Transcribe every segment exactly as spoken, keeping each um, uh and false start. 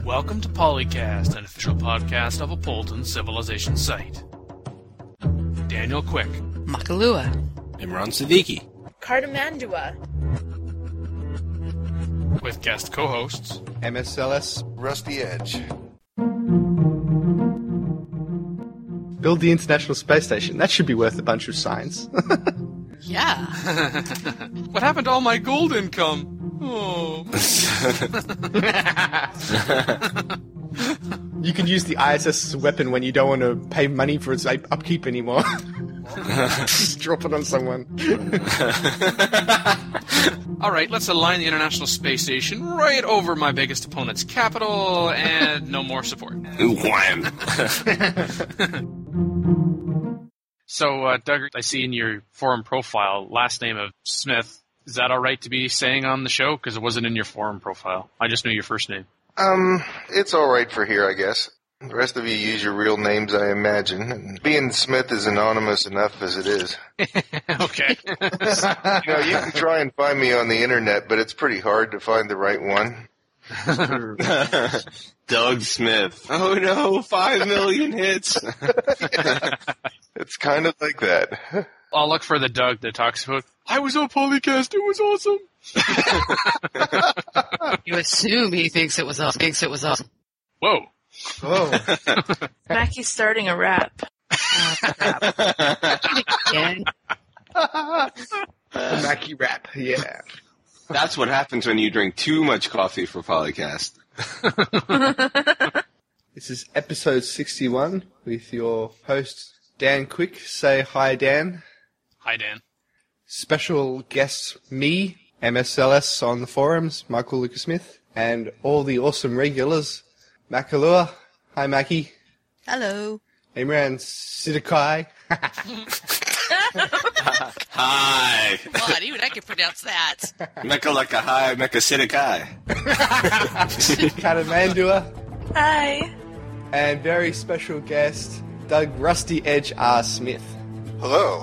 Welcome to Polycast, an official podcast of a Polton civilization site. Daniel Quick, Makalua, Imran Siddiqui, Cardamandua, with guest co-hosts M S L S, Rusty Edge. Build the International Space Station. That should be worth a bunch of signs. Yeah. What happened to all my gold income? Oh. You can use the I S S as a weapon when you don't want to pay money for its upkeep anymore. Just drop it on someone. Alright, let's align the International Space Station right over my biggest opponent's capital, and no more support. Wham! So, uh, Doug, I see in your forum profile, last name of Smith. Is that alright to be saying on the show? Because it wasn't in your forum profile. I just knew your first name. Um, it's alright for here, I guess. The rest of you use your real names, I imagine. And being Smith is anonymous enough as it is. Okay. You know, you can try and find me on the internet, but it's pretty hard to find the right one. Doug Smith. Oh no, five million hits. Yeah, it's kind of like that. I'll look for the Doug that talks about, I was on Polycast, it was awesome. You assume he thinks it was awesome. Thinks it was awesome. Whoa. Oh. Mackie's starting a rap. Again. The Mackie rap, yeah. That's what happens when you drink too much coffee for Polycast. This is episode sixty-one with your host, Dan Quick. Say hi, Dan. Hi, Dan. Special guests, me, M S L S on the forums, Michael Lucas Smith, and all the awesome regulars, Makalua. Hi, Mackie. Hello. Imran Siddiqui. Hi. God, even I can pronounce that. Mecca like a high, Mecca Siddiqui. Katamandua. Hi. And very special guest, Doug Rusty Edge R. Smith. Hello.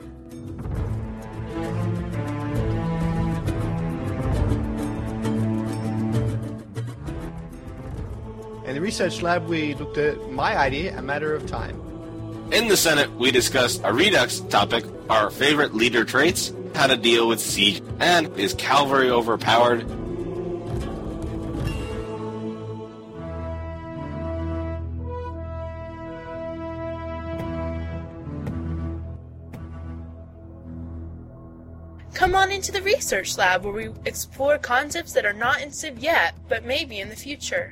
In the research lab, we looked at my idea, A Matter of Time. In the Senate, we discussed a Redux topic, our favorite leader traits, how to deal with siege, and is cavalry overpowered? Come on into the research lab where we explore concepts that are not in Civ yet, but maybe in the future.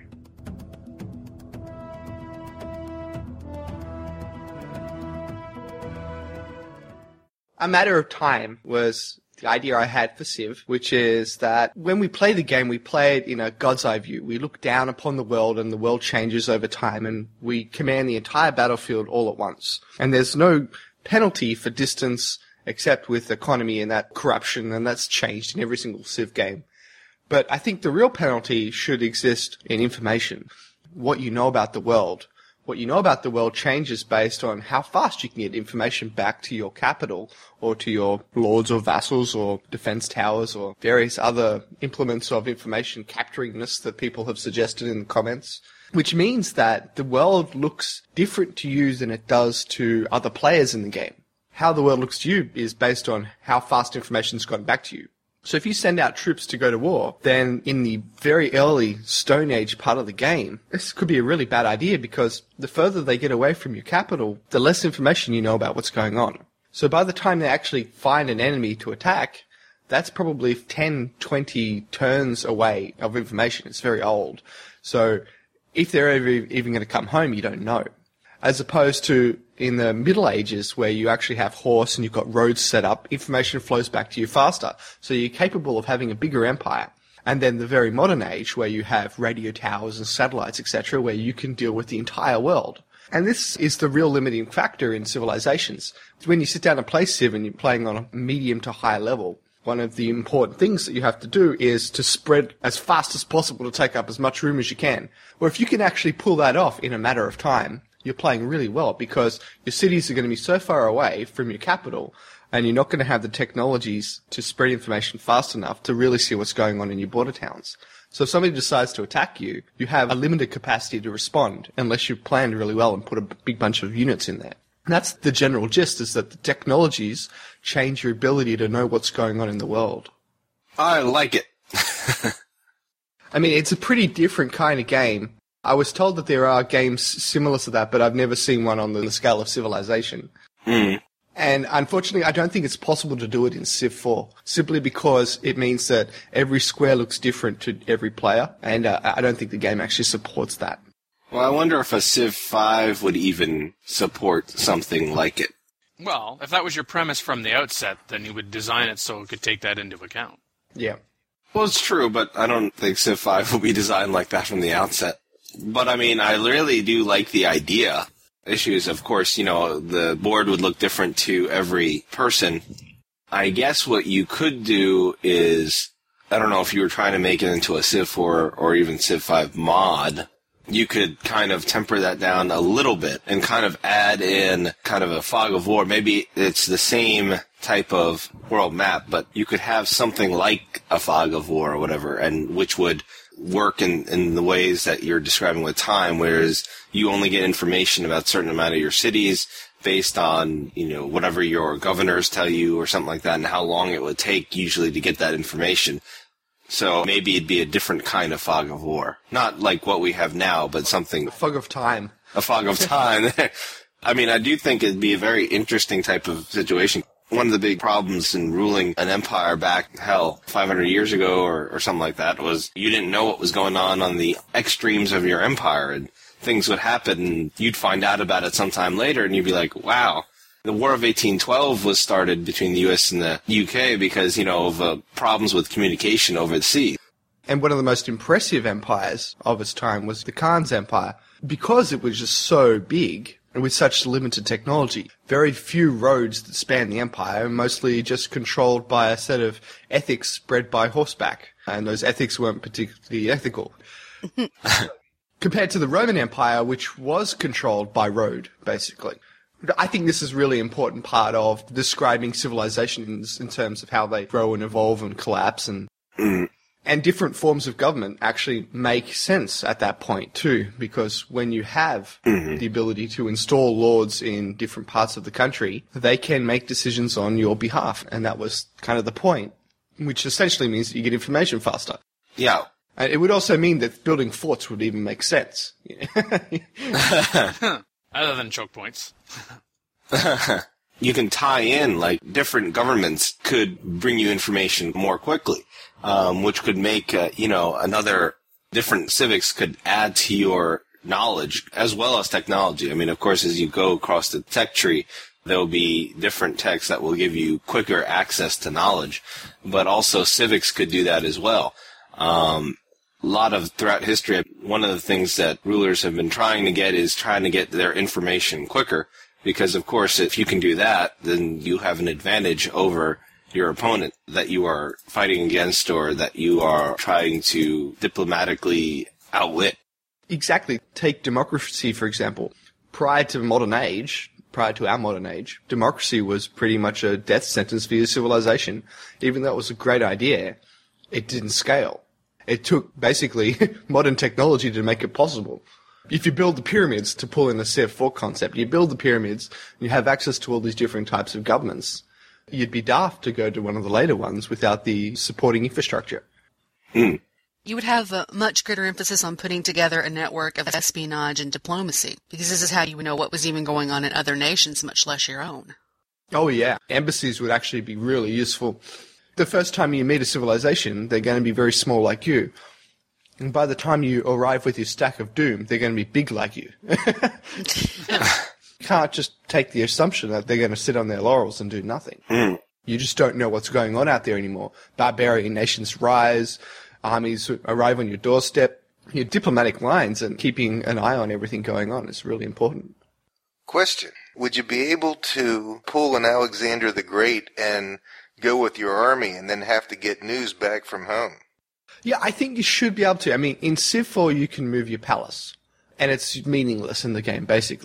A Matter of Time was the idea I had for Civ, which is that when we play the game, we play it in a God's eye view. We look down upon the world and the world changes over time and we command the entire battlefield all at once. And there's no penalty for distance except with economy and that corruption, and that's changed in every single Civ game. But I think the real penalty should exist in information. What you know about the world. What you know about the world changes based on how fast you can get information back to your capital or to your lords or vassals or defense towers or various other implements of information capturingness that people have suggested in the comments. Which means that the world looks different to you than it does to other players in the game. How the world looks to you is based on how fast information's gotten back to you. So if you send out troops to go to war, then in the very early Stone Age part of the game, this could be a really bad idea because the further they get away from your capital, the less information you know about what's going on. So by the time they actually find an enemy to attack, that's probably ten, twenty turns away of information. It's very old. So if they're ever even going to come home, you don't know. As opposed to in the Middle Ages where you actually have horse and you've got roads set up, information flows back to you faster. So you're capable of having a bigger empire. And then the very modern age where you have radio towers and satellites, et cetera, where you can deal with the entire world. And this is the real limiting factor in civilizations. When you sit down and play Civ and you're playing on a medium to high level, one of the important things that you have to do is to spread as fast as possible to take up as much room as you can. Or if you can actually pull that off in a matter of time, you're playing really well because your cities are going to be so far away from your capital and you're not going to have the technologies to spread information fast enough to really see what's going on in your border towns. So if somebody decides to attack you, you have a limited capacity to respond unless you've planned really well and put a big bunch of units in there. And that's the general gist, is that the technologies change your ability to know what's going on in the world. I like it. I mean, it's a pretty different kind of game. I was told that there are games similar to that, but I've never seen one on the scale of Civilization. Mm. And unfortunately, I don't think it's possible to do it in Civ four, simply because it means that every square looks different to every player, and uh, I don't think the game actually supports that. Well, I wonder if a Civ five would even support something like it. Well, if that was your premise from the outset, then you would design it so it could take that into account. Yeah. Well, it's true, but I don't think Civ five will be designed like that from the outset. But, I mean, I really do like the idea. Issues, of course, you know, the board would look different to every person. I guess what you could do is, I don't know if you were trying to make it into a Civ four or even Civ five mod, you could kind of temper that down a little bit and kind of add in kind of a fog of war. Maybe it's the same type of world map, but you could have something like a fog of war or whatever, and which would work in, in the ways that you're describing with time, whereas you only get information about a certain amount of your cities based on, you know, whatever your governors tell you or something like that, and how long it would take usually to get that information. So maybe it'd be a different kind of fog of war. Not like what we have now, but something... A fog of time. A fog of time. I mean, I do think it'd be a very interesting type of situation. One of the big problems in ruling an empire back, hell, five hundred years ago or, or something like that was you didn't know what was going on on the extremes of your empire, and things would happen and you'd find out about it sometime later and you'd be like, wow. The War of eighteen twelve was started between the U S and the U K because, you know, of uh, problems with communication over the sea. And one of the most impressive empires of its time was the Khan's Empire. Because it was just so big and with such limited technology, very few roads that span the empire, and mostly just controlled by a set of ethics bred by horseback. And those ethics weren't particularly ethical. Compared to the Roman Empire, which was controlled by road, basically. I think this is a really important part of describing civilizations in terms of how they grow and evolve and collapse, and Mm. and different forms of government actually make sense at that point too, because when you have Mm-hmm. the ability to install lords in different parts of the country, they can make decisions on your behalf, and that was kind of the point, which essentially means that you get information faster. Yeah. And it would also mean that building forts would even make sense. Other than choke points. You can tie in, like, different governments could bring you information more quickly, um, which could make, uh, you know, another different civics could add to your knowledge as well as technology. I mean, of course, as you go across the tech tree, there will be different techs that will give you quicker access to knowledge, but also civics could do that as well. Um, a lot of, throughout history, one of the things that rulers have been trying to get is trying to get their information quicker, because, of course, if you can do that, then you have an advantage over your opponent that you are fighting against or that you are trying to diplomatically outwit. Exactly. Take democracy, for example. Prior to modern age, prior to our modern age, democracy was pretty much a death sentence for your civilization. Even though it was a great idea, it didn't scale. It took, basically, modern technology to make it possible. If you build the pyramids, to pull in the Civ four concept, you build the pyramids, and you have access to all these different types of governments. You'd be daft to go to one of the later ones without the supporting infrastructure. Mm. You would have a much greater emphasis on putting together a network of espionage and diplomacy, because this is how you would know what was even going on in other nations, much less your own. Oh, yeah. Embassies would actually be really useful. The first time you meet a civilization, they're going to be very small like you. And by the time you arrive with your stack of doom, they're going to be big like you. You can't just take the assumption that they're going to sit on their laurels and do nothing. Mm. You just don't know what's going on out there anymore. Barbarian nations rise, armies arrive on your doorstep. Your diplomatic lines and keeping an eye on everything going on is really important. Question. Would you be able to pull an Alexander the Great and go with your army and then have to get news back from home? Yeah, I think you should be able to. I mean, in Civ four, you can move your palace, and it's meaningless in the game, basically.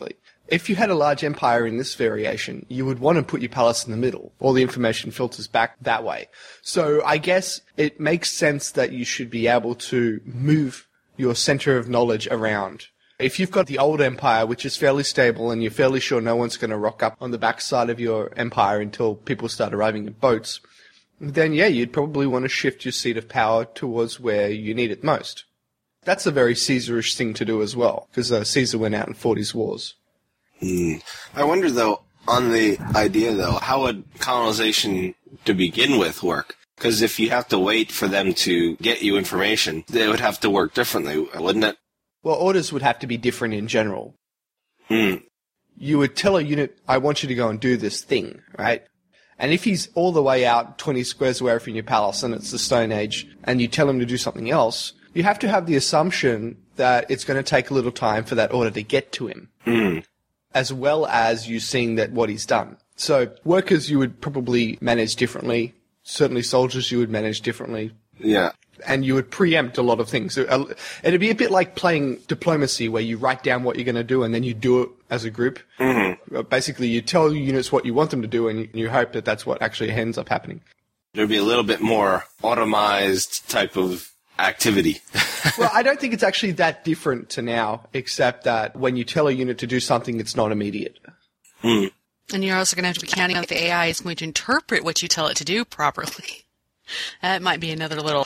If you had a large empire in this variation, you would want to put your palace in the middle. All the information filters back that way. So I guess it makes sense that you should be able to move your center of knowledge around. If you've got the old empire, which is fairly stable, and you're fairly sure no one's going to rock up on the backside of your empire until people start arriving in boats, then yeah, you'd probably want to shift your seat of power towards where you need it most. That's a very Caesarish thing to do as well, because uh, Caesar went out and fought his wars. Hmm. I wonder, though, on the idea, though, how would colonization to begin with work? Because if you have to wait for them to get you information, they would have to work differently, wouldn't it? Well, orders would have to be different in general. Hmm. You would tell a unit, I want you to go and do this thing, right? And if he's all the way out twenty squares away from your palace and it's the Stone Age, and you tell him to do something else, you have to have the assumption that it's going to take a little time for that order to get to him. Hmm. As well as you seeing that what he's done. So workers you would probably manage differently. Certainly soldiers you would manage differently. Yeah. And you would preempt a lot of things. It'd be a bit like playing diplomacy where you write down what you're going to do and then you do it as a group. Mm-hmm. Basically, you tell units what you want them to do and you hope that that's what actually ends up happening. There'd be a little bit more automized type of activity. Well, I don't think it's actually that different to now, except that when you tell a unit to do something, it's not immediate. Mm. And you're also going to have to be counting on that the A I is going to interpret what you tell it to do properly. That might be another little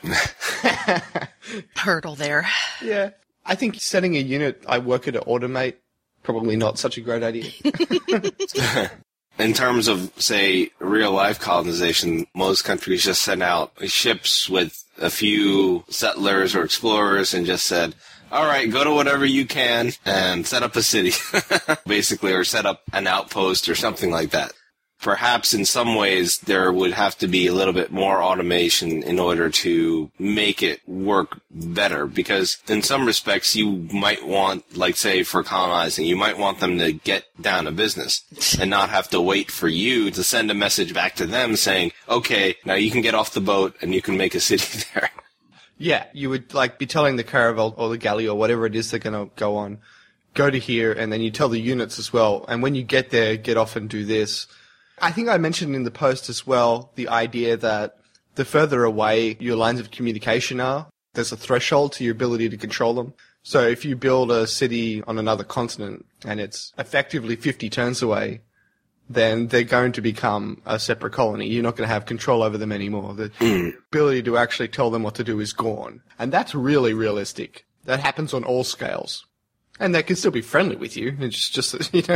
hurdle there. Yeah. I think setting a unit I work at to automate, probably not such a great idea. In terms of, say, real-life colonization, most countries just sent out ships with a few settlers or explorers and just said, all right, go to whatever you can and set up a city, basically, or set up an outpost or something like that. Perhaps in some ways there would have to be a little bit more automation in order to make it work better, because in some respects you might want, like say for colonizing, you might want them to get down to business and not have to wait for you to send a message back to them saying, okay, now you can get off the boat and you can make a city there. Yeah, you would like be telling the caravel or the galley or whatever it is they're going to go on, go to here, and then you tell the units as well, and when you get there, get off and do this. I think I mentioned in the post as well the idea that the further away your lines of communication are, there's a threshold to your ability to control them. So if you build a city on another continent and it's effectively fifty turns away, then they're going to become a separate colony. You're not going to have control over them anymore. The mm. ability to actually tell them what to do is gone. And that's really realistic. That happens on all scales. And they can still be friendly with you. It's just, just you know...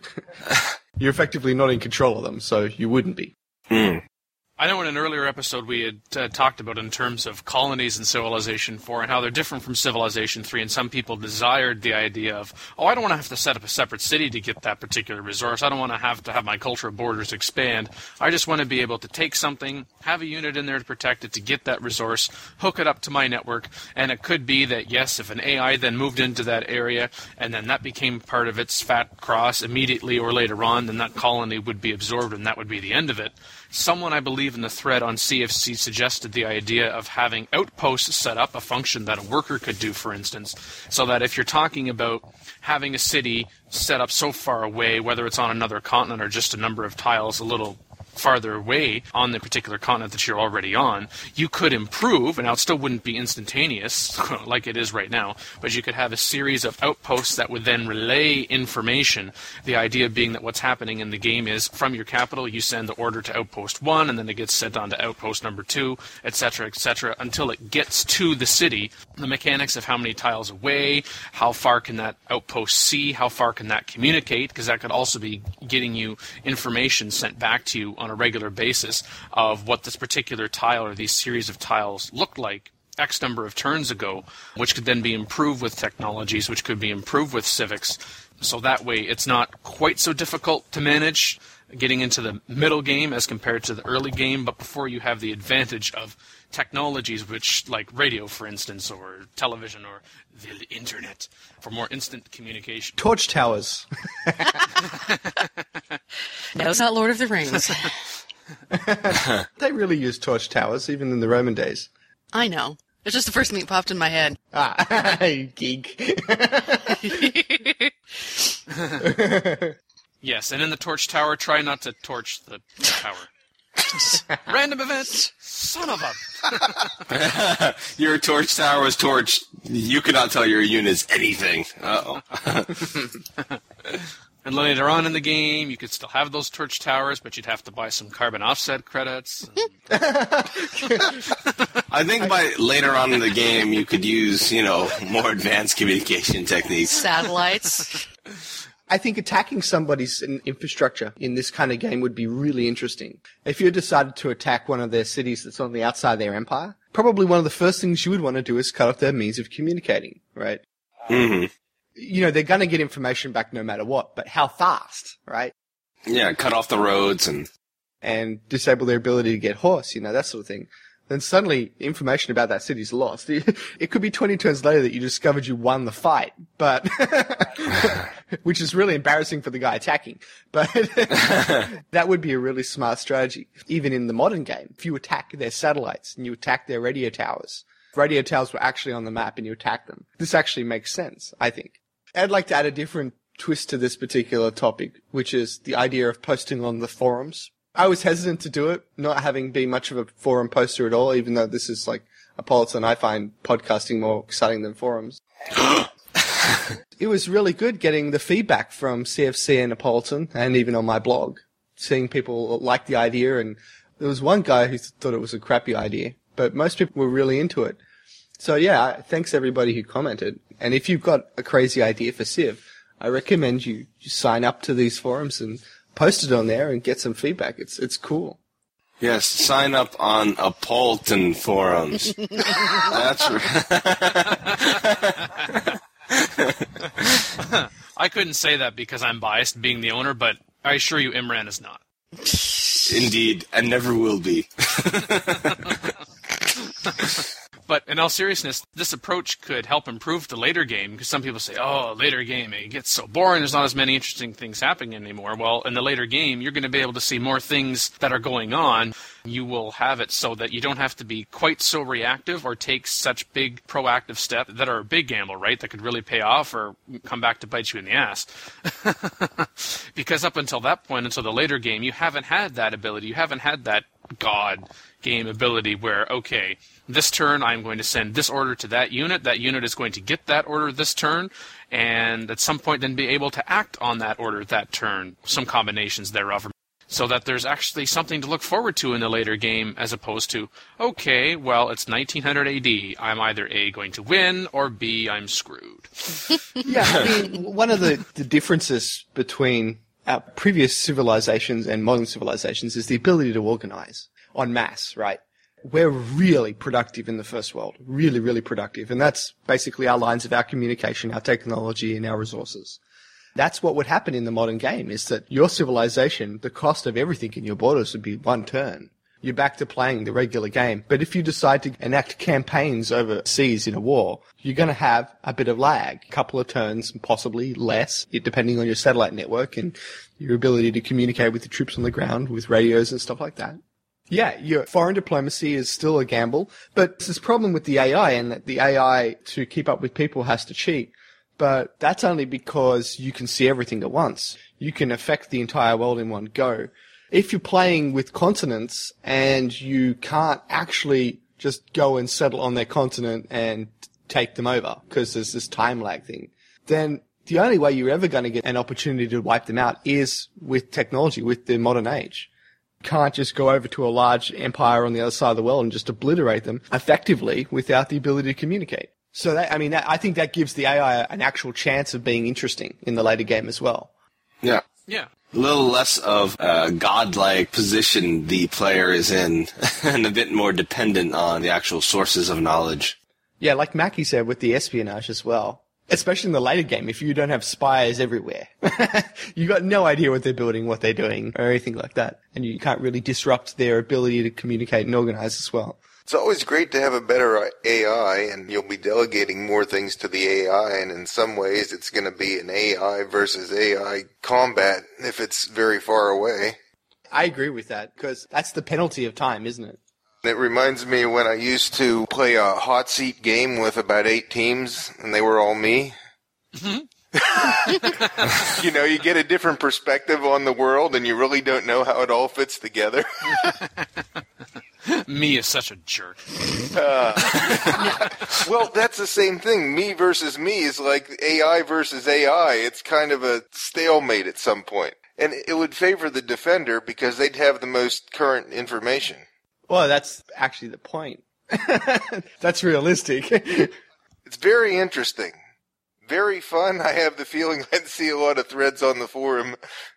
You're effectively not in control of them, so you wouldn't be. Mm. I know in an earlier episode we had uh, talked about in terms of colonies in Civilization four and how they're different from Civilization three, and some people desired the idea of, oh, I don't want to have to set up a separate city to get that particular resource. I don't want to have to have my cultural borders expand. I just want to be able to take something, have a unit in there to protect it, to get that resource, hook it up to my network, and it could be that, yes, if an A I then moved into that area and then that became part of its fat cross immediately or later on, then that colony would be absorbed and that would be the end of it. Someone, I believe, in the thread on C F C suggested the idea of having outposts set up, a function that a worker could do, for instance, so that if you're talking about having a city set up so far away, whether it's on another continent or just a number of tiles a little farther away on the particular continent that you're already on, you could improve, and now it still wouldn't be instantaneous like it is right now, but you could have a series of outposts that would then relay information. The idea being that what's happening in the game is from your capital you send the order to outpost one, and then it gets sent on to outpost number two, et cetera, et cetera, until it gets to the city. The mechanics of how many tiles away, how far can that outpost see, how far can that communicate, because that could also be getting you information sent back to you on a regular basis of what this particular tile or these series of tiles looked like X number of turns ago, which could then be improved with technologies, which could be improved with civics. So that way it's not quite so difficult to manage getting into the middle game as compared to the early game, but before you have the advantage of technologies which, like radio, for instance, or television, or the internet, for more instant communication. Torch towers. No, it's not Lord of the Rings. They really used torch towers, even in the Roman days. I know. It's just the first thing that popped in my head. Ah, you geek. Yes, and in the torch tower, try not to torch the tower. Random event, son of a... Your torch tower was torched. You cannot tell your units anything. Uh-oh. And later on in the game, you could still have those torch towers, but you'd have to buy some carbon offset credits. I think by later on in the game, you could use, you know, more advanced communication techniques. Satellites. I think attacking somebody's in- infrastructure in this kind of game would be really interesting. If you decided to attack one of their cities that's on the outside of their empire, probably one of the first things you would want to do is cut off their means of communicating, right? Mm-hmm. You know, they're going to get information back no matter what, but how fast, right? Yeah, cut off the roads and... And disable their ability to get horse, you know, that sort of thing. Then suddenly information about that city's lost. It could be twenty turns later that you discovered you won the fight, but, which is really embarrassing for the guy attacking. But that would be a really smart strategy. Even in the modern game, if you attack their satellites and you attack their radio towers, radio towers were actually on the map and you attack them. This actually makes sense, I think. I'd like to add a different twist to this particular topic, which is the idea of posting on the forums. I was hesitant to do it, not having been much of a forum poster at all, even though this is like a Politan. I find podcasting more exciting than forums. It was really good getting the feedback from C F C and Napolitan, and even on my blog, seeing people like the idea. And there was one guy who thought it was a crappy idea, but most people were really into it. So yeah, thanks everybody who commented. And if you've got a crazy idea for Civ, I recommend you, you sign up to these forums and post it on there and get some feedback. It's it's cool. Yes, sign up on Apolton forums. That's right. I couldn't say that because I'm biased, being the owner, but I assure you Imran is not. Indeed, and never will be. But in all seriousness, this approach could help improve the later game, because some people say, oh, later game, it gets so boring, there's not as many interesting things happening anymore. Well, in the later game, you're going to be able to see more things that are going on. You will have it so that you don't have to be quite so reactive or take such big proactive steps that are a big gamble, right, that could really pay off or come back to bite you in the ass. Because up until that point, until the later game, you haven't had that ability. You haven't had that God game ability where, okay, this turn I'm going to send this order to that unit, that unit is going to get that order this turn, and at some point then be able to act on that order that turn, some combinations thereof, so that there's actually something to look forward to in the later game as opposed to, okay, well, it's nineteen hundred A D, I'm either A, going to win, or B, I'm screwed. Yeah, I mean, one of the, the differences between our previous civilizations and modern civilizations is the ability to organize en masse, right? We're really productive in the first world. Really, really productive. And that's basically our lines of our communication, our technology, and our resources. That's what would happen in the modern game, is that your civilization, the cost of everything in your borders would be one turn. You're back to playing the regular game. But if you decide to enact campaigns overseas in a war, you're going to have a bit of lag. A couple of turns, possibly less, depending on your satellite network and your ability to communicate with the troops on the ground with radios and stuff like that. Yeah, your foreign diplomacy is still a gamble, but there's this problem with the A I, and that the A I, to keep up with people, has to cheat. But that's only because you can see everything at once. You can affect the entire world in one go. If you're playing with continents and you can't actually just go and settle on their continent and take them over because there's this time lag thing, then the only way you're ever going to get an opportunity to wipe them out is with technology, with the modern age. You can't just go over to a large empire on the other side of the world and just obliterate them effectively without the ability to communicate. So that, I mean, that, I think that gives the A I an actual chance of being interesting in the later game as well. Yeah. Yeah. A little less of a godlike position the player is in, and a bit more dependent on the actual sources of knowledge. Yeah, like Mackie said with the espionage as well. Especially in the later game, if you don't have spies everywhere. You got no idea what they're building, what they're doing, or anything like that. And you can't really disrupt their ability to communicate and organize as well. It's always great to have a better A I, and you'll be delegating more things to the A I, and in some ways it's going to be an A I versus A I combat if it's very far away. I agree with that, because that's the penalty of time, isn't it? It reminds me when I used to play a hot seat game with about eight teams, and they were all me. Mm-hmm. You know, you get a different perspective on the world, and you really don't know how it all fits together. Me is such a jerk. Uh, well, that's the same thing. Me versus me is like A I versus A I. It's kind of a stalemate at some point. And it would favor the defender because they'd have the most current information. Well, that's actually the point. That's realistic. It's very interesting. Very fun. I have the feeling I'd see a lot of threads on the forum.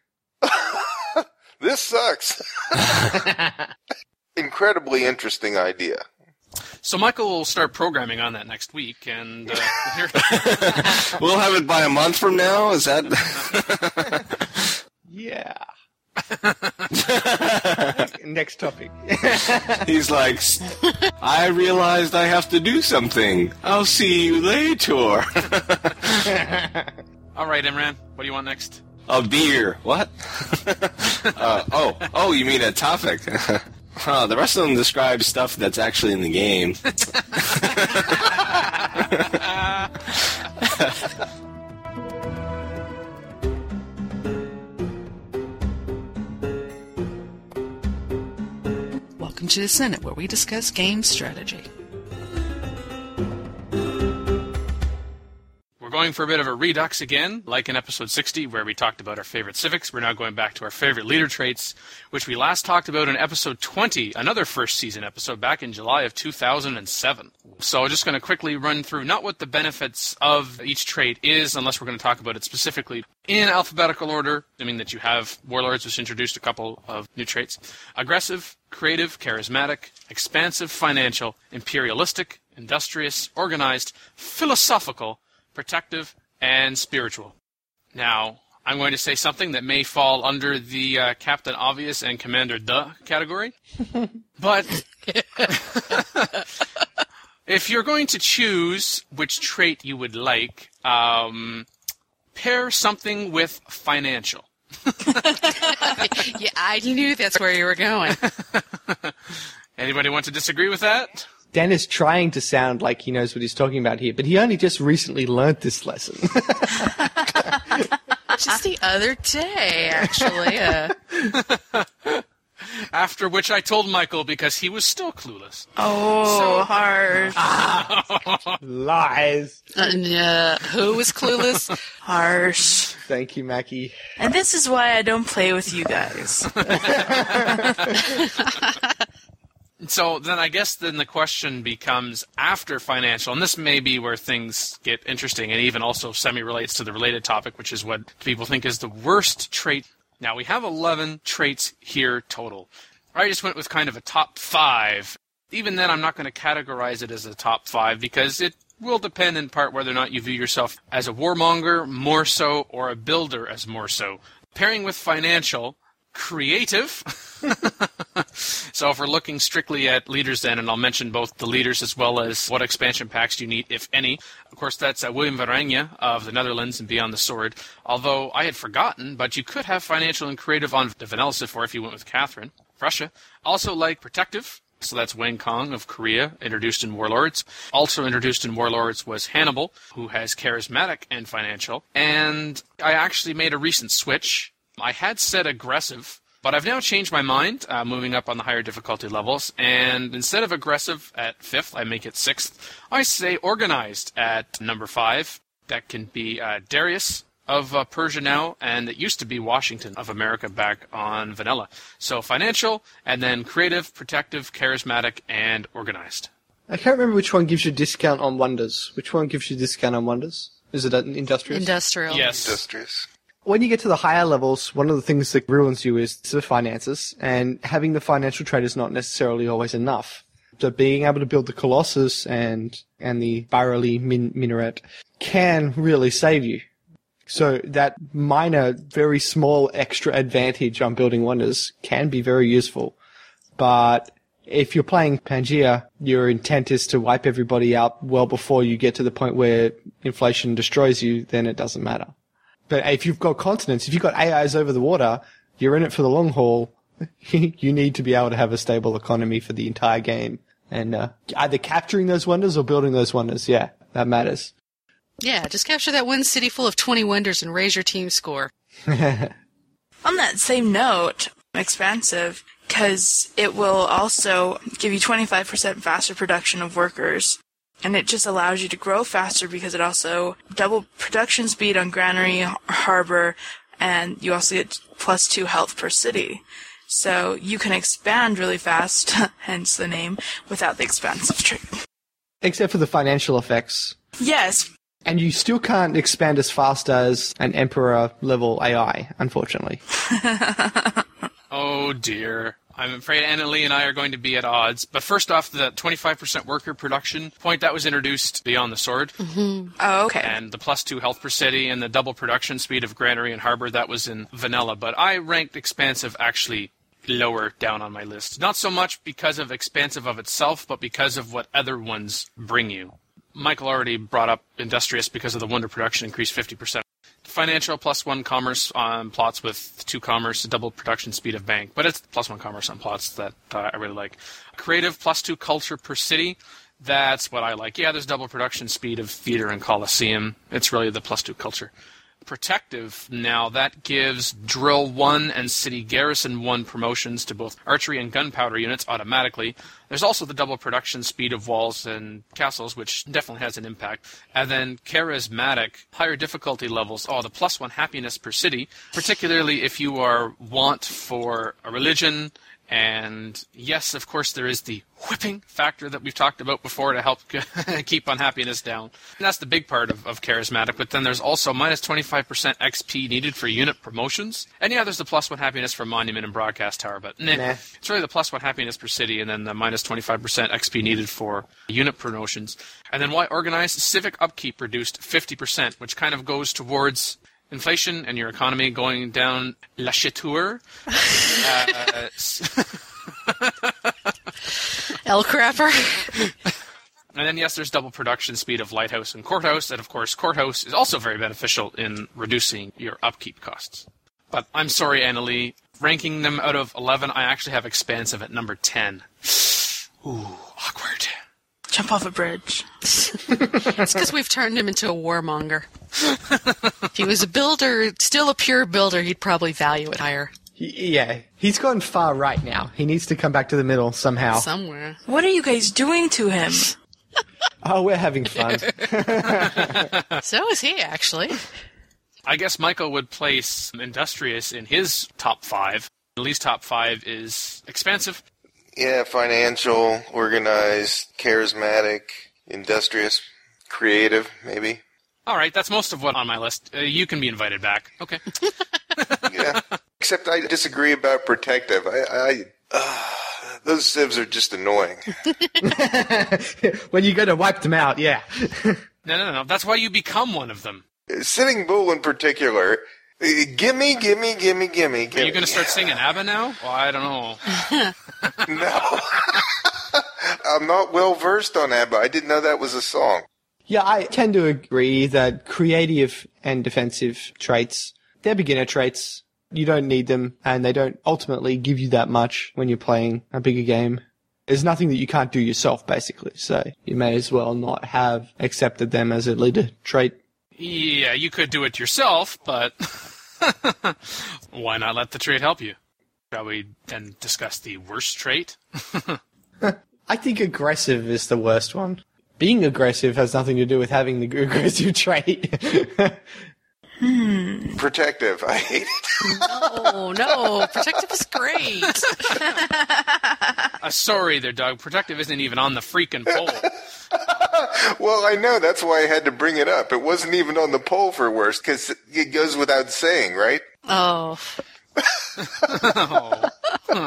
This sucks. Incredibly interesting idea. So Michael will start programming on that next week, and uh, we'll have it by a month from now. Is that? Yeah. Next topic. He's like, I realized I have to do something. I'll see you later. All right, Imran, what do you want next? A beer. What? uh, oh, oh, you mean a topic? Oh, the rest of them describe stuff that's actually in the game. Welcome to the Senate, where we discuss game strategy. We're going for a bit of a redux again, like in episode sixty, where we talked about our favorite civics. We're now going back to our favorite leader traits, which we last talked about in episode twenty, another first season episode back in July of two thousand seven. So I'm just going to quickly run through not what the benefits of each trait is, unless we're going to talk about it specifically in alphabetical order, assuming that you have Warlords, which introduced a couple of new traits. Aggressive, creative, charismatic, expansive, financial, imperialistic, industrious, organized, philosophical, protective, and spiritual. Now, I'm going to say something that may fall under the uh, Captain Obvious and Commander Duh category, but if you're going to choose which trait you would like, um, pair something with financial. Yeah, I knew that's where you were going. Anybody want to disagree with that? Dan is trying to sound like he knows what he's talking about here, but he only just recently learnt this lesson. Just the other day, actually. Uh... After which I told Michael because he was still clueless. Oh, so harsh. Lies. Uh, uh, who was clueless? Harsh. Thank you, Mackie. And this is why I don't play with you guys. So then I guess then the question becomes after financial, and this may be where things get interesting and even also semi-relates to the related topic, which is what people think is the worst trait. Now, we have eleven traits here total. I just went with kind of a top five. Even then, I'm not going to categorize it as a top five because it will depend in part whether or not you view yourself as a warmonger, more so, or a builder as more so. Pairing with financial, creative. So if we're looking strictly at leaders then, and I'll mention both the leaders as well as what expansion packs you need, if any. Of course, that's uh, William Varenga of the Netherlands and Beyond the Sword. Although I had forgotten, but you could have financial and creative on the Vanilla Civ four if you went with Catherine. Russia. Also like protective. So that's Wang Kong of Korea, introduced in Warlords. Also introduced in Warlords was Hannibal, who has charismatic and financial. And I actually made a recent switch. I had said aggressive, but I've now changed my mind, uh, moving up on the higher difficulty levels, and instead of aggressive at fifth, I make it sixth. I say organized at number five. That can be uh, Darius of uh, Persia now, and it used to be Washington of America back on Vanilla. So financial, and then creative, protective, charismatic, and organized. I can't remember which one gives you a discount on wonders. Which one gives you a discount on wonders? Is it an industrious? Industrial. Yes. Industrious. When you get to the higher levels, one of the things that ruins you is the finances, and having the financial trait is not necessarily always enough. So being able to build the Colossus and and the Barley min- Minaret can really save you. So that minor, very small extra advantage on building wonders can be very useful. But if you're playing Pangaea, your intent is to wipe everybody out well before you get to the point where inflation destroys you, then it doesn't matter. But if you've got continents, if you've got A Is over the water, you're in it for the long haul, you need to be able to have a stable economy for the entire game. And uh, either capturing those wonders or building those wonders, yeah, that matters. Yeah, just capture that one city full of twenty wonders and raise your team score. On that same note, expansive, because it will also give you twenty-five percent faster production of workers. And it just allows you to grow faster because it also double production speed on Granary, Harbor, and you also get plus two health per city. So you can expand really fast, hence the name, without the expansive trait. Except for the financial effects. Yes. And you still can't expand as fast as an Emperor-level A I, unfortunately. Oh, dear. I'm afraid Anna Lee and I are going to be at odds. But first off, the twenty-five percent worker production point that was introduced Beyond the Sword. Mm-hmm. Oh, okay. And the plus two health per city and the double production speed of Granary and Harbor, that was in vanilla. But I ranked Expansive actually lower down on my list. Not so much because of Expansive of itself, but because of what other ones bring you. Michael already brought up Industrious because of the wonder production increased fifty percent. Financial plus one commerce on plots with two commerce, double production speed of bank. But it's plus one commerce on plots that uh, I really like. Creative plus two culture per city. That's what I like. Yeah, there's double production speed of theater and Coliseum. It's really the plus two culture. Protective, now that gives Drill one and City Garrison one promotions to both archery and gunpowder units automatically. There's also the double production speed of walls and castles, which definitely has an impact. And then Charismatic, higher difficulty levels, oh, the plus one happiness per city, particularly if you are want for a religion. And yes, of course, there is the whipping factor that we've talked about before to help keep unhappiness down. And that's the big part of, of Charismatic. But then there's also minus twenty-five percent X P needed for unit promotions. And yeah, there's the plus one happiness for Monument and Broadcast Tower. But nah, nah. It's really the plus one happiness per city and then the minus twenty-five percent X P needed for unit promotions. And then why organized? Civic upkeep reduced fifty percent, which kind of goes towards inflation and your economy going down la chiture. uh, El Crapper. And then, yes, there's double production speed of Lighthouse and Courthouse. And, of course, Courthouse is also very beneficial in reducing your upkeep costs. But I'm sorry, Annalie. Ranking them out of eleven, I actually have Expansive at number ten. Ooh, awkward. Jump off a bridge. It's because we've turned him into a warmonger. If he was a builder, still a pure builder, he'd probably value it higher. He, yeah, he's gone far right now. He needs to come back to the middle somehow. Somewhere. What are you guys doing to him? Oh, we're having fun. So is he, actually. I guess Michael would place Industrious in his top five. Lee's top five is Expansive. Yeah, financial, organized, charismatic, industrious, creative, maybe. All right, that's most of what on my list. Uh, you can be invited back. Okay. Yeah, except I disagree about protective. I, I uh, those civs are just annoying. When you go to wipe them out, yeah. no, no, no. That's why you become one of them. Sitting Bull in particular. Gimme, gimme, gimme, gimme, gimme. Are you going to start singing ABBA now? Well, I don't know. No. I'm not well versed on ABBA. I didn't know that was a song. Yeah, I tend to agree that creative and defensive traits, they're beginner traits. You don't need them, and they don't ultimately give you that much when you're playing a bigger game. There's nothing that you can't do yourself, basically, so you may as well not have accepted them as a leader trait. Yeah, you could do it yourself, but why not let the trait help you? Shall we then discuss the worst trait? I think aggressive is the worst one. Being aggressive has nothing to do with having the aggressive trait. Hmm. Protective. I hate it. No, no. Protective is great. uh, sorry there, Doug. Protective isn't even on the freaking poll. Well, I know. That's why I had to bring it up. It wasn't even on the poll for worst, because it goes without saying, right? Oh. oh.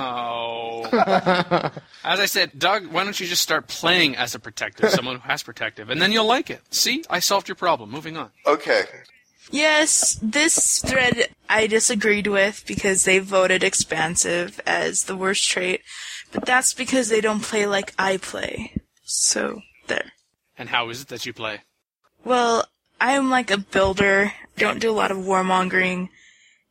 Oh. As I said, Doug, why don't you just start playing as a protective, someone who has protective, and then you'll like it. See? I solved your problem. Moving on. Okay. Yes, this thread I disagreed with because they voted expansive as the worst trait, but that's because they don't play like I play. So, there. And how is it that you play? Well, I'm like a builder, don't do a lot of warmongering,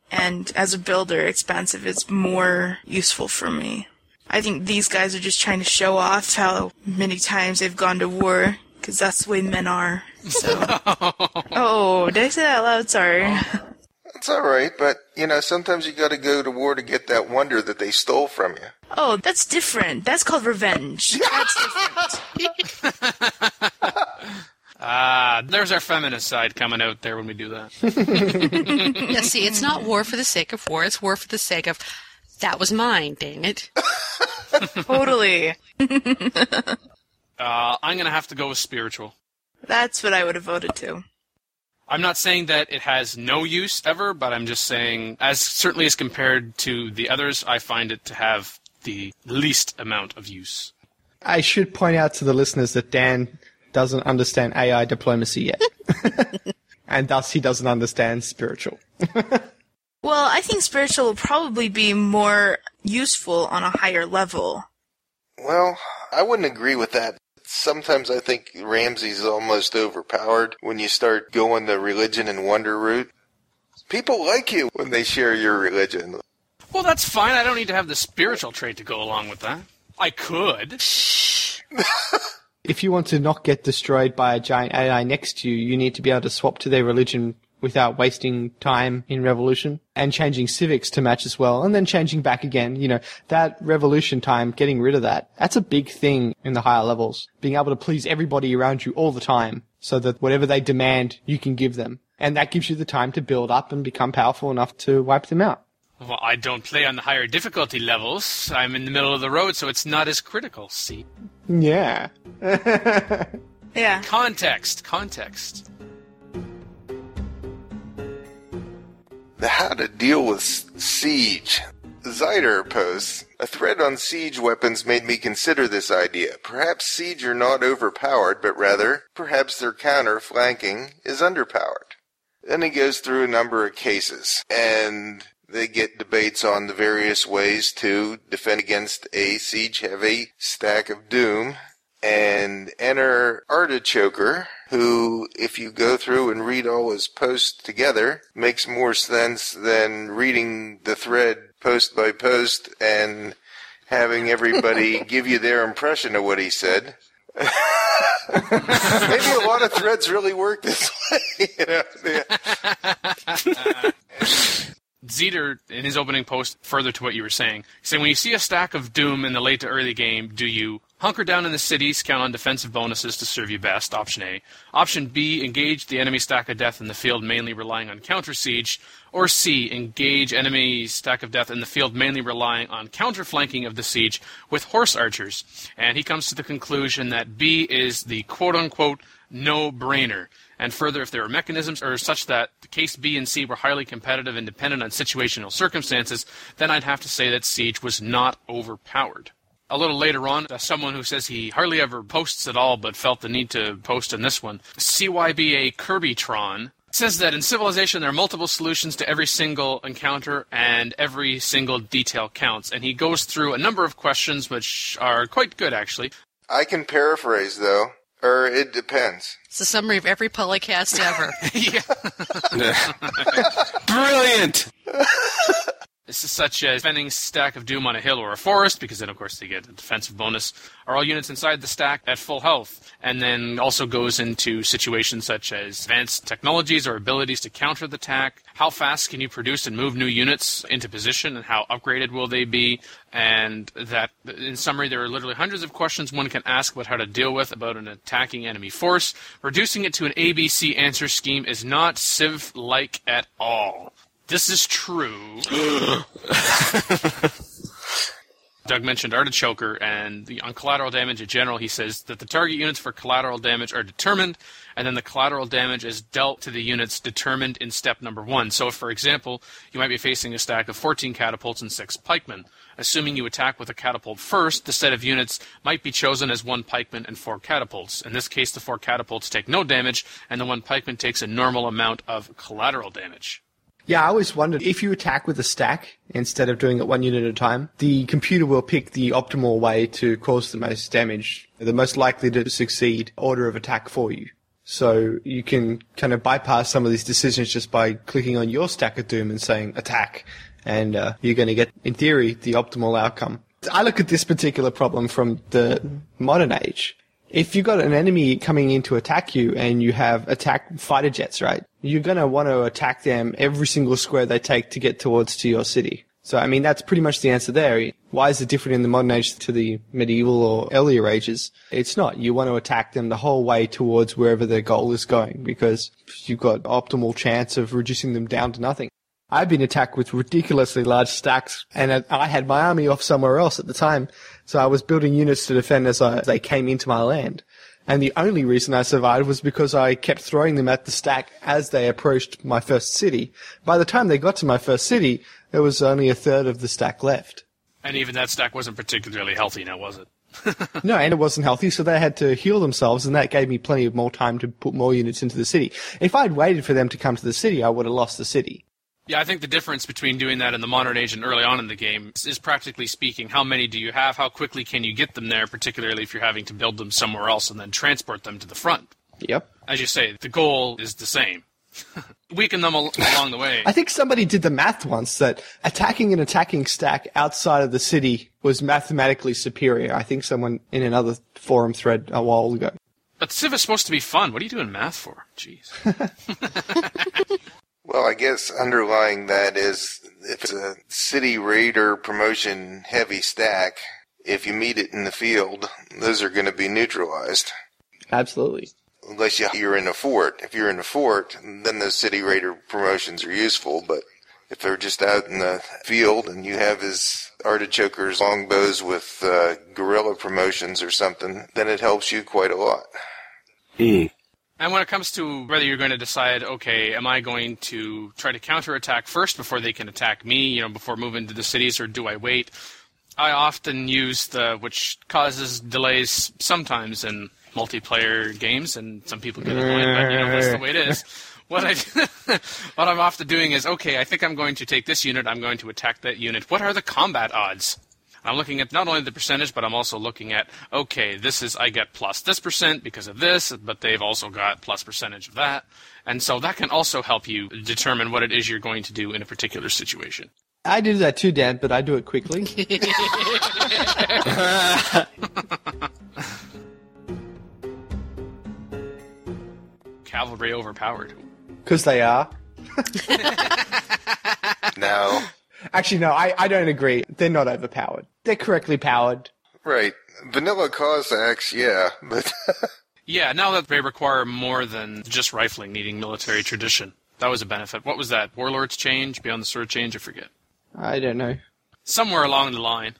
And as a builder, expansive is more useful for me. I think these guys are just trying to show off how many times they've gone to war, because that's the way men are. So. Oh, did I say that out loud? Sorry. It's all right, but, you know, sometimes you got to go to war to get that wonder that they stole from you. Oh, that's different. That's called revenge. That's different. Ah, there's our feminist side coming out there when we do that. Yeah, see, it's not war for the sake of war. It's war for the sake of, that was mine, dang it. Totally. uh, I'm going to have to go with spiritual. That's what I would have voted to. I'm not saying that it has no use ever, but I'm just saying, as certainly as compared to the others, I find it to have the least amount of use. I should point out to the listeners that Dan doesn't understand A I diplomacy yet. And thus he doesn't understand spiritual. Well, I think spiritual will probably be more useful on a higher level. Well, I wouldn't agree with that. Sometimes I think Ramsey's almost overpowered when you start going the religion and wonder route. People like you when they share your religion. Well, that's fine. I don't need to have the spiritual trait to go along with that. I could. If you want to not get destroyed by a giant A I next to you, you need to be able to swap to their religion without wasting time in Revolution, and changing civics to match as well, and then changing back again. You know, that Revolution time, getting rid of that, that's a big thing in the higher levels. Being able to please everybody around you all the time, so that whatever they demand, you can give them. And that gives you the time to build up and become powerful enough to wipe them out. Well, I don't play on the higher difficulty levels. I'm in the middle of the road, so it's not as critical, see? Yeah. Yeah. Context. Context. The how to deal with Siege. Zyder posts, a thread on Siege weapons made me consider this idea. Perhaps Siege are not overpowered, but rather, perhaps their counter flanking is underpowered. Then he goes through a number of cases, and they get debates on the various ways to defend against a siege-heavy stack of doom. And enter Artichoker, who, if you go through and read all his posts together, makes more sense than reading the thread post by post and having everybody give you their impression of what he said. Maybe a lot of threads really work this way. You know? Yeah. Zeter, in his opening post, further to what you were saying, saying when you see a stack of doom in the late to early game, do you hunker down in the cities, count on defensive bonuses to serve you best, option A. Option B, engage the enemy stack of death in the field, mainly relying on counter-siege. Or C, engage enemy stack of death in the field, mainly relying on counter-flanking of the siege with horse archers. And he comes to the conclusion that B is the quote-unquote no-brainer. And further, if there are mechanisms or such that the case B and C were highly competitive and dependent on situational circumstances, then I'd have to say that Siege was not overpowered. A little later on, uh, someone who says he hardly ever posts at all but felt the need to post in this one, C Y B A Kirbytron, says that in Civilization there are multiple solutions to every single encounter and every single detail counts. And he goes through a number of questions which are quite good, actually. I can paraphrase, though. Or it depends. It's a summary of every polycast ever. Brilliant! This is such as spending stack of doom on a hill or a forest, because then, of course, they get a defensive bonus. Are all units inside the stack at full health? And then also goes into situations such as advanced technologies or abilities to counter the attack. How fast can you produce and move new units into position, and how upgraded will they be? And that, in summary, there are literally hundreds of questions one can ask about how to deal with about an attacking enemy force. Reducing it to an A B C answer scheme is not Civ-like at all. This is true. Doug mentioned Artichoker, and the, on collateral damage in general, he says that the target units for collateral damage are determined, and then the collateral damage is dealt to the units determined in step number one. So, if, for example, you might be facing a stack of fourteen catapults and six pikemen. Assuming you attack with a catapult first, the set of units might be chosen as one pikeman and four catapults. In this case, the four catapults take no damage, and the one pikeman takes a normal amount of collateral damage. Yeah, I always wondered, if you attack with a stack, instead of doing it one unit at a time, the computer will pick the optimal way to cause the most damage, the most likely to succeed order of attack for you. So you can kind of bypass some of these decisions just by clicking on your stack of doom and saying attack, and uh, you're going to get, in theory, the optimal outcome. I look at this particular problem from the modern age. If you've got an enemy coming in to attack you and you have attack fighter jets, right, you're going to want to attack them every single square they take to get towards to your city. So, I mean, that's pretty much the answer there. Why is it different in the modern age to the medieval or earlier ages? It's not. You want to attack them the whole way towards wherever their goal is going, because you've got optimal chance of reducing them down to nothing. I've been attacked with ridiculously large stacks, and I had my army off somewhere else at the time, so I was building units to defend as, I, as they came into my land. And the only reason I survived was because I kept throwing them at the stack as they approached my first city. By the time they got to my first city, there was only a third of the stack left. And even that stack wasn't particularly healthy now, was it? No, and it wasn't healthy, so they had to heal themselves, and that gave me plenty of more time to put more units into the city. If I'd waited for them to come to the city, I would have lost the city. Yeah, I think the difference between doing that in the modern age and early on in the game is, is practically speaking, how many do you have, how quickly can you get them there, particularly if you're having to build them somewhere else and then transport them to the front. Yep. As you say, the goal is the same. Weaken them al- along the way. I think somebody did the math once that attacking an attacking stack outside of the city was mathematically superior. I think someone in another forum thread a while ago. But Civ is supposed to be fun. What are you doing math for? Jeez. Well, I guess underlying that is if it's a city raider promotion heavy stack, if you meet it in the field, those are going to be neutralized. Absolutely. Unless you're in a fort. If you're in a fort, then those city raider promotions are useful, but if they're just out in the field and you have his artichokers, longbows with uh, guerrilla promotions or something, then it helps you quite a lot. Mm. And when it comes to whether you're going to decide, okay, am I going to try to counterattack first before they can attack me, you know, before moving to the cities, or do I wait? I often use the, which causes delays sometimes in multiplayer games, and some people get annoyed, but, you know, that's the way it is. What, I, what I'm often doing is, okay, I think I'm going to take this unit, I'm going to attack that unit. What are the combat odds? I'm looking at not only the percentage, but I'm also looking at, okay, this is, I get plus this percent because of this, but they've also got plus percentage of that. And so that can also help you determine what it is you're going to do in a particular situation. I do that too, Dan, but I do it quickly. Cavalry overpowered. Because they are. No. Actually, no, I, I don't agree. They're not overpowered. They're correctly powered. Right. Vanilla Cossacks, yeah, but... Yeah, now that they require more than just rifling needing military tradition. That was a benefit. What was that? Warlords change? Beyond the Sword change? I forget. I don't know. Somewhere along the line.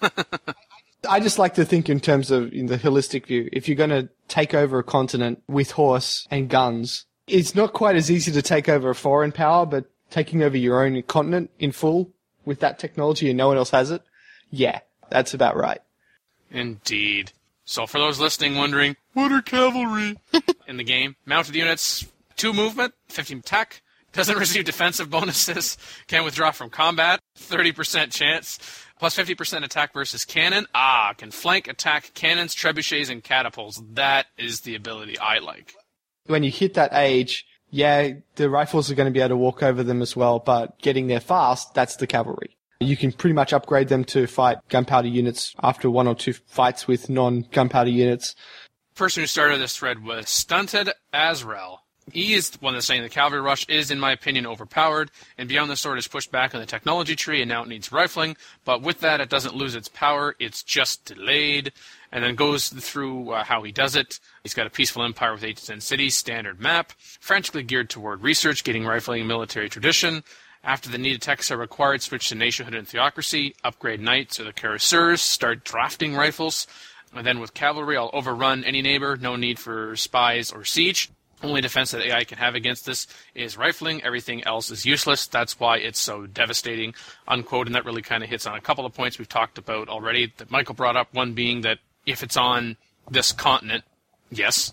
I just like to think in terms of in the holistic view. If you're going to take over a continent with horse and guns, it's not quite as easy to take over a foreign power, but taking over your own continent in full with that technology and no one else has it, yeah, that's about right. Indeed. So for those listening wondering, what are cavalry? In the game, mounted units, two movement, fifteen attack, doesn't receive defensive bonuses, can withdraw from combat, thirty percent chance, plus fifty percent attack versus cannon. Ah, can flank attack cannons, trebuchets, and catapults. That is the ability I like. When you hit that age, yeah, the rifles are going to be able to walk over them as well, but getting there fast, that's the cavalry. You can pretty much upgrade them to fight gunpowder units after one or two fights with non-gunpowder units. The person who started this thread was Stunted Azrael. He is the one that's saying the cavalry rush is, in my opinion, overpowered, and Beyond the Sword is pushed back on the technology tree, and now it needs rifling. But with that, it doesn't lose its power. It's just delayed, and then goes through uh, how he does it. He's got a peaceful empire with eight to ten cities, standard map, frantically geared toward research, getting rifling and military tradition. After the needed techs are required, switch to nationhood and theocracy, upgrade knights or the cuirassiers, start drafting rifles. And then with cavalry, I'll overrun any neighbor, no need for spies or siege. Only defense that A I can have against this is rifling. Everything else is useless. That's why it's so devastating, unquote. And that really kind of hits on a couple of points we've talked about already that Michael brought up, one being that if it's on this continent, yes.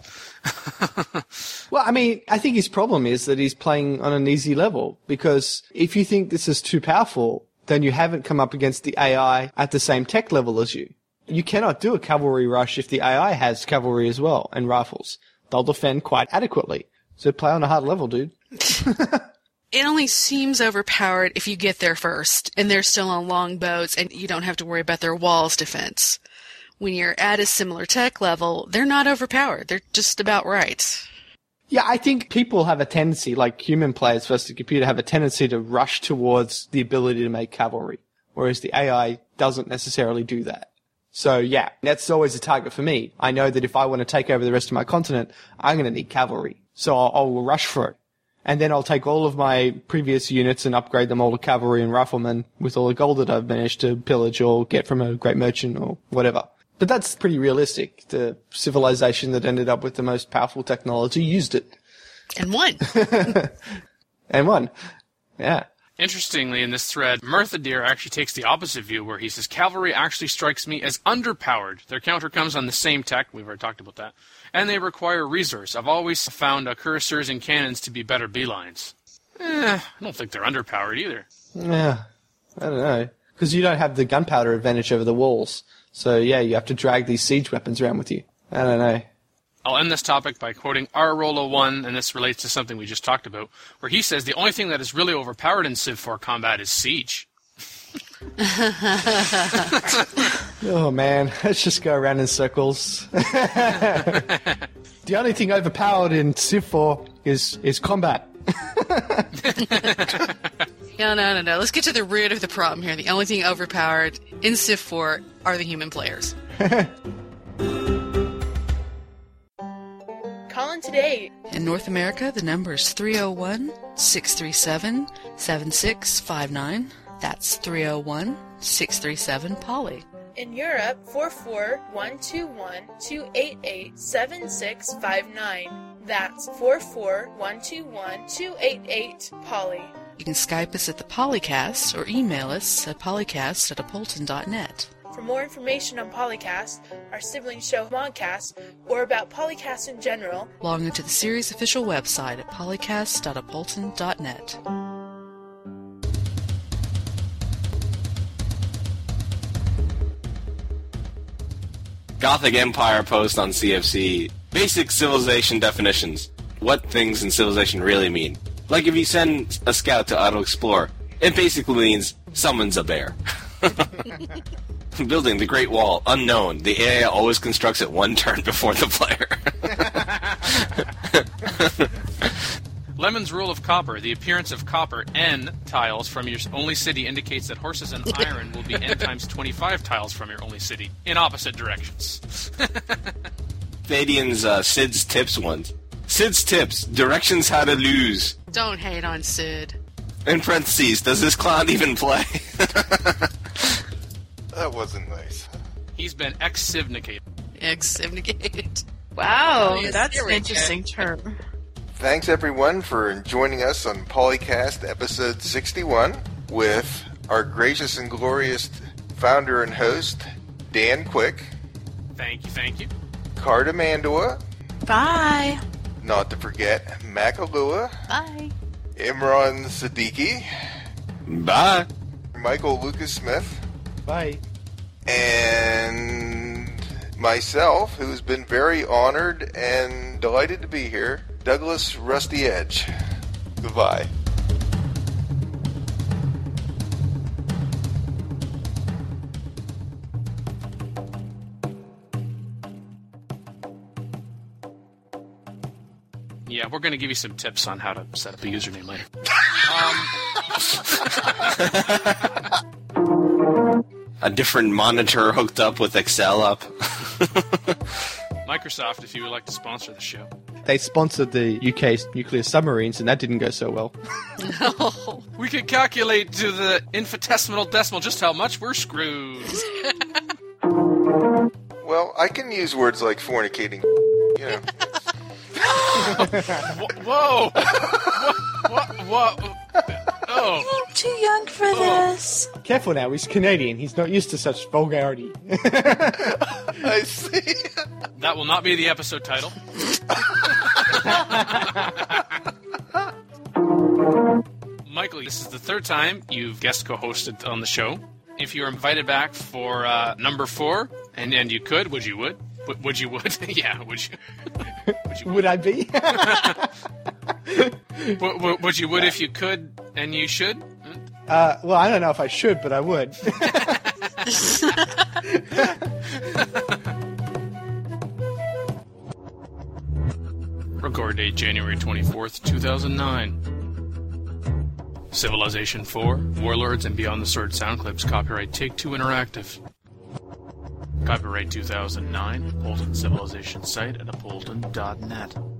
Well, I mean, I think his problem is that he's playing on an easy level, because if you think this is too powerful, then you haven't come up against the A I at the same tech level as you. You cannot do a cavalry rush if the A I has cavalry as well and rifles. they'll defend quite adequately. So play on a hard level, dude. It only seems overpowered if you get there first, and they're still on long boats, and you don't have to worry about their walls defense. When you're at a similar tech level, they're not overpowered. They're just about right. Yeah, I think people have a tendency, like human players versus the computer, have a tendency to rush towards the ability to make cavalry, whereas the A I doesn't necessarily do that. So yeah, that's always a target for me. I know that if I want to take over the rest of my continent, I'm going to need cavalry. So I'll, I'll rush for it. And then I'll take all of my previous units and upgrade them all to cavalry and riflemen with all the gold that I've managed to pillage or get from a great merchant or whatever. But that's pretty realistic. The civilization that ended up with the most powerful technology used it. And won. And won. Yeah. Interestingly, in this thread, Mirtha Deer actually takes the opposite view, where he says, cavalry actually strikes me as underpowered. Their counter comes on the same tech, we've already talked about that, and they require resource. I've always found uh, cuirassiers and cannons to be better beelines. Eh, I don't think they're underpowered either. Yeah, I don't know. Because you don't have the gunpowder advantage over the walls. So yeah, you have to drag these siege weapons around with you. I don't know. I'll end this topic by quoting R. Rolo one, and this relates to something we just talked about, where he says the only thing that is really overpowered in Civ four combat is siege. Oh man, let's just go around in circles. The only thing overpowered in Civ four is, is combat. No, no, no, no. Let's get to the root of the problem here. The only thing overpowered in Civ four are the human players. Call in today. In North America, the number is three oh one, six three seven, seven six five nine. That's three oh one, six three seven, Polly. In Europe, four four one two one, two eight eight, seven six five nine. That's four four one two one, two eight eight, Polly. You can Skype us at the Polycast or email us at polycast at apolton dot net. For more information on Polycast, our sibling show Modcast, or about Polycast in general, log into the series official website at polycast dot apolton dot net. Gothic Empire post on C F C. Basic civilization definitions. What things in civilization really mean. Like if you send a scout to auto-explore, it basically means summons a bear. Building the Great Wall, unknown. The A I always constructs it one turn before the player. Lemon's Rule of Copper. The appearance of copper, N, tiles from your only city indicates that horses and iron will be N times twenty-five tiles from your only city, in opposite directions. Thadian's uh, Sid's Tips ones. Sid's Tips, directions how to lose. Don't hate on Sid. In parentheses, does this clown even play? That wasn't nice. He's been ex-civnicated. Ex-civnicated. Wow, Yes, that's there an we interesting go. term. Thanks everyone for joining us on Polycast episode sixty-one with our gracious and glorious founder and host, Dan Quick. Thank you, thank you. Carta Mandua. Bye. Not to forget, Makalua. Bye. Imran Siddiqui. Bye. Michael Lucas Smith. Bye. And myself, who's been very honored and delighted to be here, Douglas Rusty Edge. Goodbye. Yeah, we're going to give you some tips on how to set up a username later. Um, A different monitor hooked up with Excel up. Microsoft, if you would like to sponsor the show. They sponsored the U K's nuclear submarines, and that didn't go so well. We could calculate to the infinitesimal decimal just how much we're screwed. Well, I can use words like fornicating, you know. Whoa! What? What? What? Oh. I'm too young for this. Careful now, he's Canadian. He's not used to such vulgarity. I see. That will not be the episode title. Michael, this is the third time you've guest co-hosted on the show. If you're invited back for uh, number four, and, and you could, would you would? Would, would you would? Yeah, would you? Would you? Would I be? w- w- would you? Would if you could, and you should. Uh, well, I don't know if I should, but I would. Record date January twenty-fourth, two thousand nine. Civilization four, Warlords and Beyond the Sword sound clips, copyright Take-Two Interactive. Copyright two thousand nine, Polton Civilization site at apolton dot net.